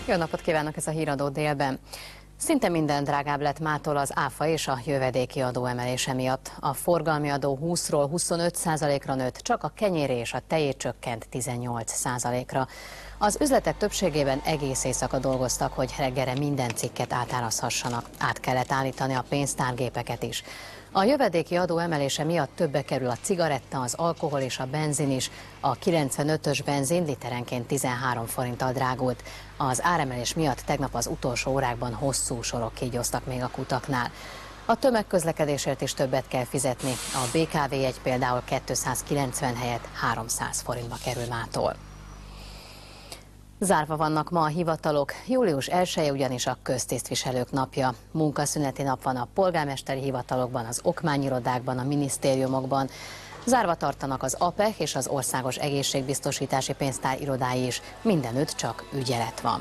Jó napot kívánok, ez a Híradó délben. Szinte minden drágább lett mától az áfa és a jövedéki adó emelése miatt. A forgalmi adó 20-ról 25%-ra nőtt, csak a kenyéré és a tejé csökkent 18%-ra. Az üzletek többségében egész éjszaka dolgoztak, hogy reggelre minden cikket átárazhassanak. Át kellett állítani a pénztárgépeket is. A jövedéki adó emelése miatt többe kerül a cigaretta, az alkohol és a benzin is. A 95-ös benzin literenként 13 forinttal drágult. Az áremelés miatt tegnap az utolsó órákban hosszú sorok kígyóztak még a kutaknál. A tömegközlekedésért is többet kell fizetni. A BKV jegy például 290 helyett 300 forintba kerül mától. Zárva vannak ma a hivatalok, július 1-e ugyanis a köztisztviselők napja. Munkaszüneti nap van a polgármesteri hivatalokban, az okmányirodákban, a minisztériumokban. Zárva tartanak az APEH és az Országos Egészségbiztosítási Pénztár irodái is, mindenütt csak ügyelet van.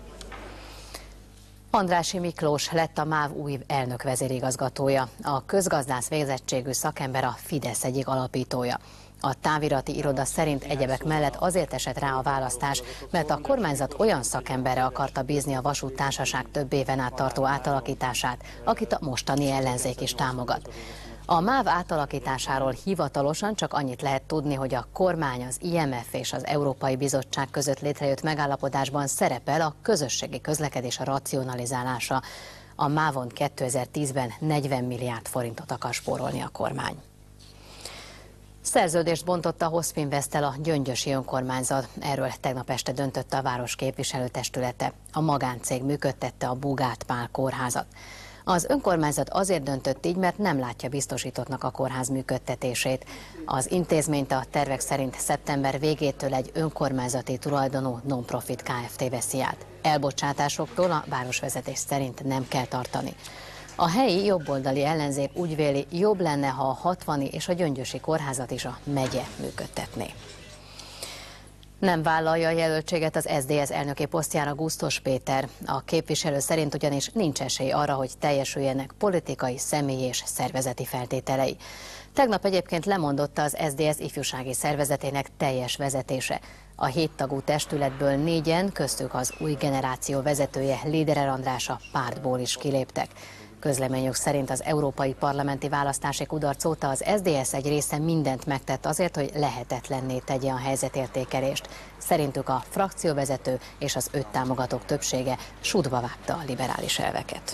Andrássy Miklós lett a MÁV új elnök vezérigazgatója. A közgazdász végzettségű szakember a Fidesz egyik alapítója. A távirati iroda szerint egyebek mellett azért esett rá a választás, mert a kormányzat olyan szakemberre akarta bízni a vasúttársaság több éven át tartó átalakítását, akit a mostani ellenzék is támogat. A MÁV átalakításáról hivatalosan csak annyit lehet tudni, hogy a kormány, az IMF és az Európai Bizottság között létrejött megállapodásban szerepel a közösségi közlekedés racionalizálása. A MÁV-on 2010-ben 40 milliárd forintot akar spórolni a kormány. Szerződést bontott a Hospinvest-tel a gyöngyösi önkormányzat. Erről tegnap este döntött a város képviselőtestülete. A magáncég működtette a Bugát Pál kórházat. Az önkormányzat azért döntött így, mert nem látja biztosítottnak a kórház működtetését. Az intézményt a tervek szerint szeptember végétől egy önkormányzati tulajdonú non-profit Kft. Veszi át. Elbocsátásoktól a városvezetés szerint nem kell tartani. A helyi jobboldali ellenzék úgy véli, jobb lenne, ha a Hatvani és a Gyöngyösi kórházat is a megye működtetné. Nem vállalja a jelöltséget az SZDSZ elnöki posztjára Gusztos Péter. A képviselő szerint ugyanis nincs esély arra, hogy teljesüljenek politikai, személyi és szervezeti feltételei. Tegnap egyébként lemondotta az SZDSZ ifjúsági szervezetének teljes vezetése. A 7 tagú testületből 4-en, köztük az új generáció vezetője Léderer András a pártból is kiléptek. Közleményük szerint az európai parlamenti választási kudarc óta az SZDSZ egy része mindent megtett azért, hogy lehetetlenné tegye a helyzetértékelést. Szerintük a frakcióvezető és az őt támogatók többsége sútba vágta a liberális elveket.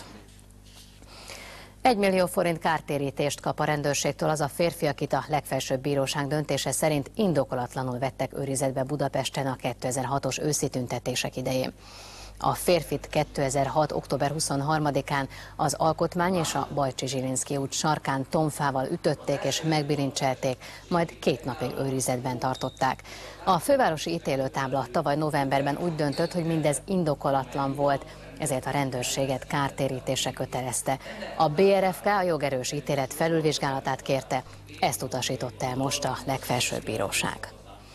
1 millió forint kártérítést kap a rendőrségtől az a férfi, akit a legfelsőbb bíróság döntése szerint indokolatlanul vettek őrizetbe Budapesten a 2006-os őszi tüntetések idején. A férfit 2006. október 23-án az Alkotmány és a Bajcsy-Zsilinszky út sarkán tonfával ütötték és megbilincselték, majd 2 napig őrizetben tartották. A fővárosi ítélőtábla tavaly novemberben úgy döntött, hogy mindez indokolatlan volt, ezért a rendőrséget kártérítésre kötelezte. A BRFK a jogerős ítélet felülvizsgálatát kérte, ezt utasította el most a legfelsőbb bíróság.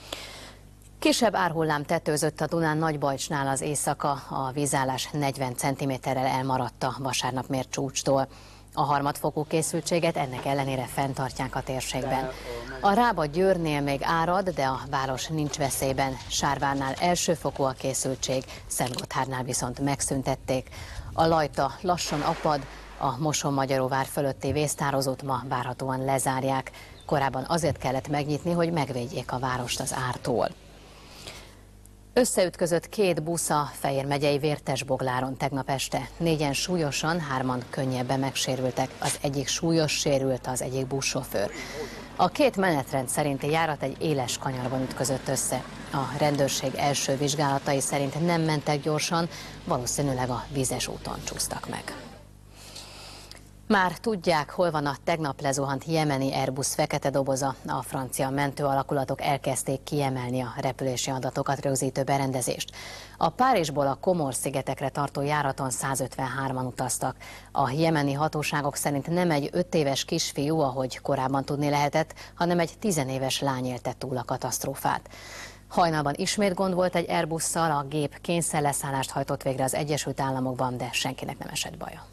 Kisebb árhullám tetőzött a Dunán Nagybajcsnál az éjszaka, a vízállás 40 cm-rel elmaradt a vasárnap mért csúcstól. A harmadfokú készültséget ennek ellenére fenntartják a térségben. A Rába Győrnél még árad, de a város nincs veszélyben. Sárvárnál elsőfokú a készültség, Szentgotthárnál viszont megszüntették. A Lajta lassan apad, a Moson-Magyaróvár fölötti vésztározót ma várhatóan lezárják. Korábban azért kellett megnyitni, hogy megvédjék a várost az ártól. Összeütközött 2 busz a Fejér megyei Vértesbogláron tegnap este. 4-en súlyosan, 3-an könnyebben megsérültek. Az egyik súlyos sérült, az egyik buszsofőr. A 2 menetrend szerinti járat egy éles kanyarban ütközött össze. A rendőrség első vizsgálatai szerint nem mentek gyorsan, valószínűleg a vízes úton csúsztak meg. Már tudják, hol van a tegnap lezuhant jemeni Airbus fekete doboza. A francia mentőalakulatok elkezdték kiemelni a repülési adatokat rögzítő berendezést. A Párizsból a Comore-szigetekre tartó járaton 153-an utaztak. A jemeni hatóságok szerint nem egy 5 éves kisfiú, ahogy korábban tudni lehetett, hanem egy 10 éves lány élte túl a katasztrófát. Hajnalban ismét gond volt egy Airbusszal, a gép kényszerleszállást hajtott végre az Egyesült Államokban, de senkinek nem esett baja.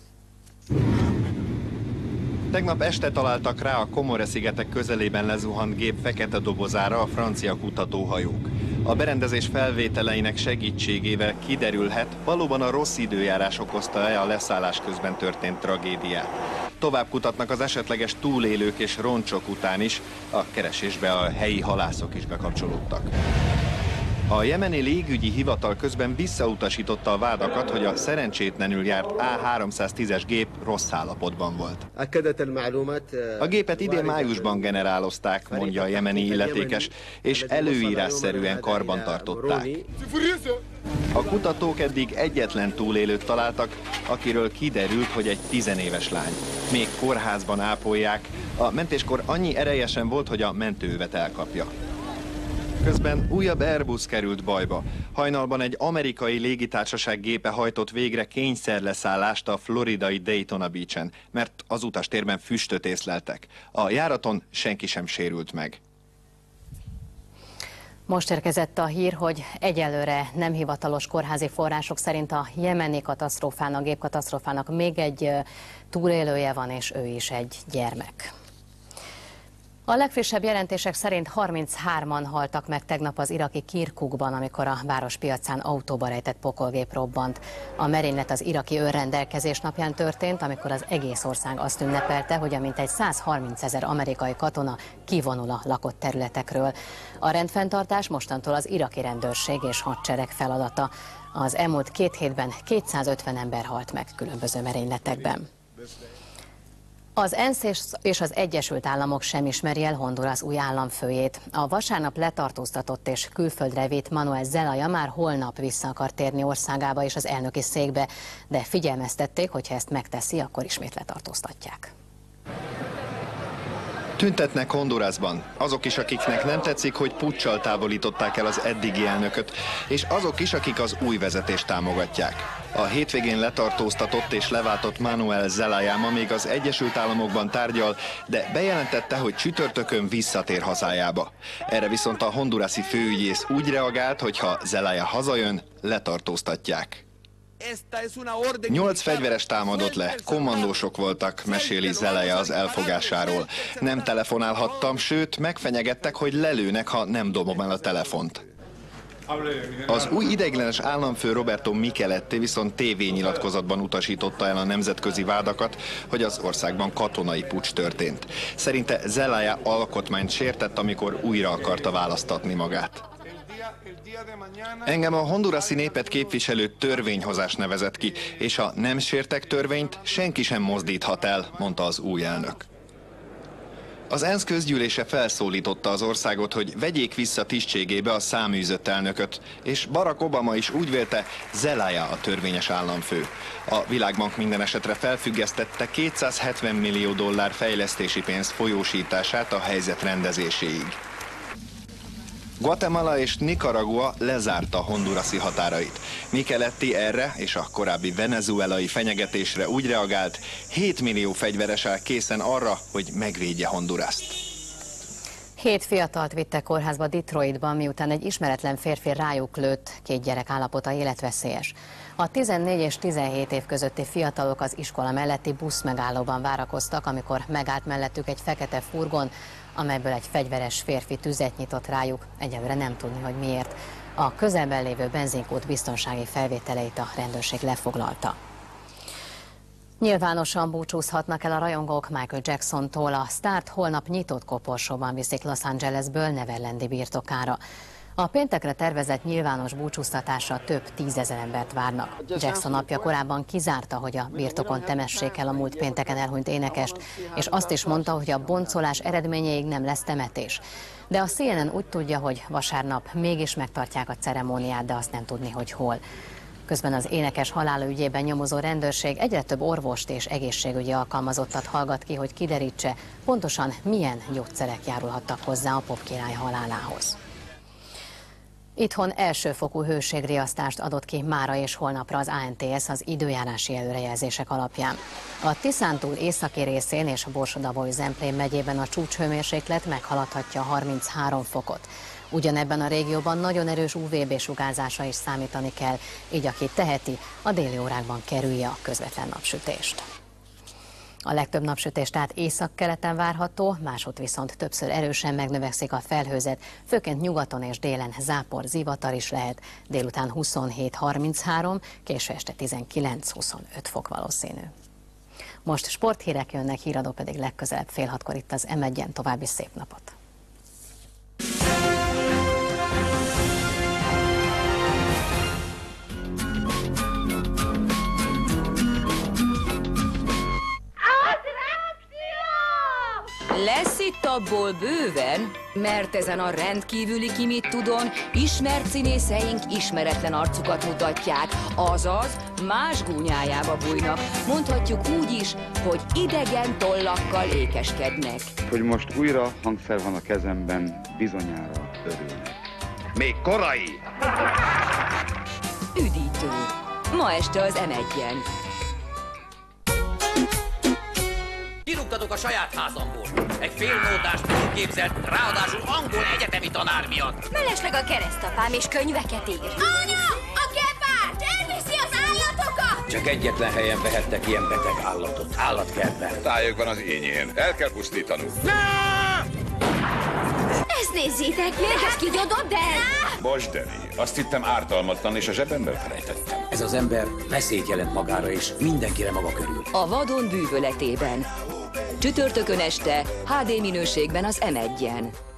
Tegnap este találtak rá a Comore-szigetek közelében lezuhant gép fekete dobozára a francia kutatóhajók. A berendezés felvételeinek segítségével kiderülhet, valóban a rossz időjárás okozta-e a leszállás közben történt tragédiát. Tovább kutatnak az esetleges túlélők és roncsok után is, a keresésbe a helyi halászok is bekapcsolódtak. A jemeni légügyi hivatal közben visszautasította a vádakat, hogy a szerencsétlenül járt A310-es gép rossz állapotban volt. A gépet idén májusban generálozták, mondja a jemeni illetékes, és előírásszerűen karbantartották. A kutatók eddig egyetlen túlélőt találtak, akiről kiderült, hogy egy 10 éves lány. Még kórházban ápolják, a mentéskor annyi erejesen volt, hogy a mentőövet elkapja. Közben újabb Airbus került bajba. Hajnalban egy amerikai légitársaság gépe hajtott végre kényszerleszállást a floridai Daytona Beach-en, mert az utastérben füstöt észleltek. A járaton senki sem sérült meg. Most érkezett a hír, hogy egyelőre nem hivatalos kórházi források szerint a jemeni katasztrófának, gépkatasztrófának még egy túlélője van, és ő is egy gyermek. A legfrissebb jelentések szerint 33-an haltak meg tegnap az iraki Kirkukban, amikor a várospiacán autóba rejtett pokolgép robbant. A merénylet az iraki önrendelkezés napján történt, amikor az egész ország azt ünnepelte, hogy a mintegy 130 000 amerikai katona kivonul a lakott területekről. A rendfenntartás mostantól az iraki rendőrség és hadsereg feladata. Az elmúlt 2 hétben 250 ember halt meg különböző merényletekben. Az ENSZ és az Egyesült Államok sem ismeri el Honduras új államfőjét. A vasárnap letartóztatott és külföldre vitt Manuel Zelaya már holnap vissza akar térni országába és az elnöki székbe, de figyelmeztették, hogy ha ezt megteszi, akkor ismét letartóztatják. Tüntetnek Hondurasban. Azok is, akiknek nem tetszik, hogy puccsal távolították el az eddigi elnököt, és azok is, akik az új vezetést támogatják. A hétvégén letartóztatott és leváltott Manuel Zelaya ma még az Egyesült Államokban tárgyal, de bejelentette, hogy csütörtökön visszatér hazájába. Erre viszont a hondurasi főügyész úgy reagált, hogy ha Zelaya hazajön, letartóztatják. 8 fegyveres támadott le, kommandósok voltak, meséli Zelaya az elfogásáról. Nem telefonálhattam, sőt, megfenyegettek, hogy lelőnek, ha nem dobom el a telefont. Az új ideiglenes államfő Roberto Micheletti viszont tévényilatkozatban utasította el a nemzetközi vádakat, hogy az országban katonai puccs történt. Szerinte Zelaya alkotmányt sértett, amikor újra akarta választatni magát. Engem a hondurasi népet képviselő törvényhozás nevezett ki, és ha nem sértek törvényt, senki sem mozdíthat el, mondta az új elnök. Az ENSZ közgyűlése felszólította az országot, hogy vegyék vissza tisztségébe a száműzött elnököt, és Barack Obama is úgy vélte, Zelaya a törvényes államfő. A Világbank minden esetre felfüggesztette $270 millió fejlesztési pénz folyósítását a helyzet rendezéséig. Guatemala és Nicaragua lezárta hondurasi határait. Micheletti erre és a korábbi venezuelai fenyegetésre úgy reagált, 7 millió fegyveres áll készen arra, hogy megvédje Hondurast. 7 fiatalt vittek kórházba Detroitban, miután egy ismeretlen férfi rájuk lőtt, 2 gyerek állapota életveszélyes. A 14 és 17 év közötti fiatalok az iskola melletti buszmegállóban várakoztak, amikor megállt mellettük egy fekete furgon, amelyből egy fegyveres férfi tüzet nyitott rájuk, egyelőre nem tudni, hogy miért. A közelben lévő benzinkút biztonsági felvételeit a rendőrség lefoglalta. Nyilvánosan búcsúzhatnak el a rajongók Michael Jacksontól. A sztárt holnap nyitott koporsóban viszik Los Angelesből Neverlandi birtokára. A péntekre tervezett nyilvános búcsúztatásra több 10 000 embert várnak. Jackson apja korábban kizárta, hogy a birtokon temessék el a múlt pénteken elhunyt énekest, és azt is mondta, hogy a boncolás eredményéig nem lesz temetés. De a CNN úgy tudja, hogy vasárnap mégis megtartják a ceremóniát, de azt nem tudni, hogy hol. Közben az énekes halála ügyében nyomozó rendőrség egyre több orvost és egészségügyi alkalmazottat hallgat ki, hogy kiderítse, pontosan milyen gyógyszerek járulhattak hozzá a popkirály halálához. Itthon elsőfokú hőségriasztást adott ki mára és holnapra az ANTS az időjárási előrejelzések alapján. A Tiszántúl északi részén és a Borsod-Abaúj-Zemplén megyében a csúcshőmérséklet meghaladhatja 33 fokot. Ugyanebben a régióban nagyon erős UVB-sugárzásra is számítani kell, így aki teheti, a déli órákban kerülje a közvetlen napsütést. A legtöbb napsütés tehát északkeleten várható, másutt viszont többször erősen megnövekszik a felhőzet, főként nyugaton és délen zápor, zivatar is lehet, délután 27-33, késő este 19-25 fok valószínű. Most sporthírek jönnek, híradó pedig legközelebb fél hatkor itt az M1-en. További szép napot! Lesz itt abból bőven, mert ezen a rendkívüli Ki-mit-tudón ismert színészeink ismeretlen arcukat mutatják, azaz más gúnyájába bújnak. Mondhatjuk úgy is, hogy idegen tollakkal ékeskednek. Hogy most újra hangszer van a kezemben, bizonyára örülnek. Még korai! Üdítő. Ma este az M1-en. Kirúgtatok a saját házamból. Egy félmódás, túlképzelt, ráadásul angol egyetemi tanár miatt. Mellesleg a keresztapám és könyveket ír. Anya! A gepárd! Elviszi az állatokat! Csak egyetlen helyen vehettek ilyen beteg állatot. Állatkertben. Tájékban az ínyén. El kell pusztítanunk. Ezt nézzétek, mérges kigyodott, de... Bocs, Danny. Azt hittem ártalmatlan, és a zsebemben felejtettem. Ez az ember veszélyt jelent magára és mindenkire maga körül. A vadon bűvöletében. Csütörtökön este HD minőségben az M1-en.